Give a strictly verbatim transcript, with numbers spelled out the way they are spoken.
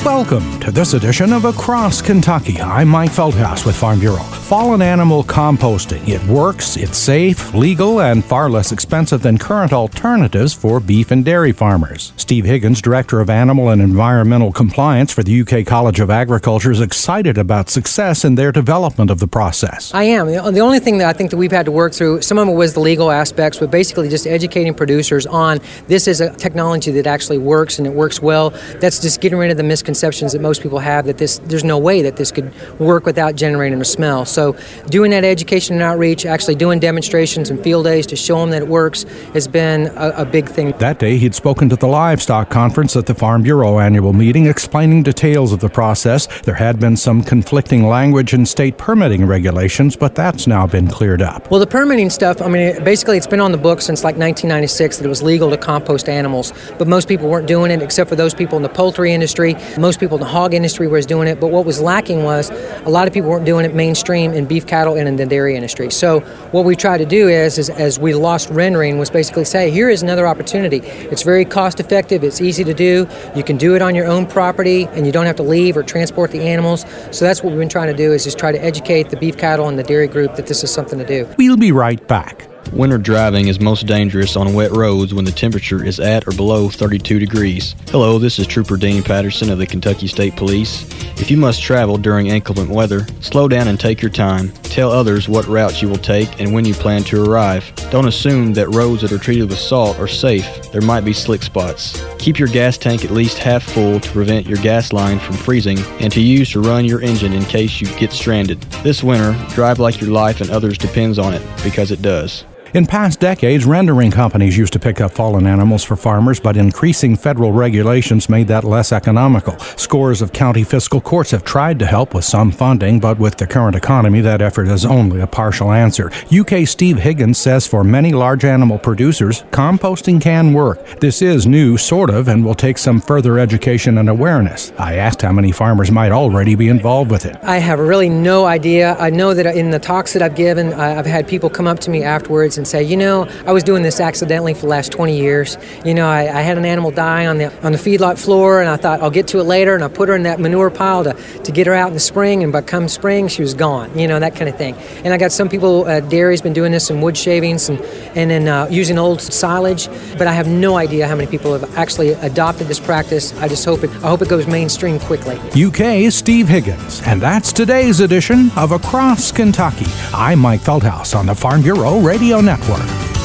Welcome to this edition of Across Kentucky. I'm Mike Feldhaus with Farm Bureau. Fallen animal composting. It works, it's safe, legal, and far less expensive than current alternatives for beef and dairy farmers. Steve Higgins, Director of Animal and Environmental Compliance for the U K College of Agriculture, is excited about success in their development of the process. I am. The only thing that I think that we've had to work through, some of it was the legal aspects, but basically just educating producers on this is a technology that actually works and it works well. That's just getting rid of the misconceptions that most people have that this there's no way that this could work without generating a smell. So doing that education and outreach, actually doing demonstrations and field days to show them that it works has been a, a big thing. That day, he'd spoken to the Livestock Conference at the Farm Bureau annual meeting, explaining details of the process. There had been some conflicting language in state permitting regulations, but that's now been cleared up. Well, the permitting stuff, I mean, basically it's been on the books since like nineteen ninety-six that it was legal to compost animals, but most people weren't doing it except for those people in the poultry industry. Most people in the hog industry was doing it, but what was lacking was a lot of people weren't doing it mainstream in beef cattle and in the dairy industry. So what we tried to do is, is as we lost rendering, was basically say, here is another opportunity. It's very cost effective, it's easy to do, you can do it on your own property, and you don't have to leave or transport the animals. So that's what we've been trying to do, is just try to educate the beef cattle and the dairy group that this is something to do. We'll be right back. Winter driving is most dangerous on wet roads when the temperature is at or below thirty-two degrees. Hello, this is Trooper Dean Patterson of the Kentucky State Police. If you must travel during inclement weather, slow down and take your time. Tell others what routes you will take and when you plan to arrive. Don't assume that roads that are treated with salt are safe. There might be slick spots. Keep your gas tank at least half full to prevent your gas line from freezing and to use to run your engine in case you get stranded. This winter, drive like your life and others depends on it, because it does. In past decades, rendering companies used to pick up fallen animals for farmers, but increasing federal regulations made that less economical. Scores of county fiscal courts have tried to help with some funding, but with the current economy, that effort is only a partial answer. U K Steve Higgins says for many large animal producers, composting can work. This is new, sort of, and will take some further education and awareness. I asked how many farmers might already be involved with it. I have really no idea. I know that in the talks that I've given, I've had people come up to me afterwards and say, you know, I was doing this accidentally for the last twenty years. You know, I, I had an animal die on the on the feedlot floor, and I thought I'll get to it later, and I put her in that manure pile to, to get her out in the spring, and by come spring, she was gone, you know, that kind of thing. And I got some people, uh, dairy's been doing this in wood shavings and, and then uh, using old silage, but I have no idea how many people have actually adopted this practice. I just hope it, I hope it goes mainstream quickly. U K's Steve Higgins, and that's today's edition of Across Kentucky. I'm Mike Feldhaus on the Farm Bureau Radio Network.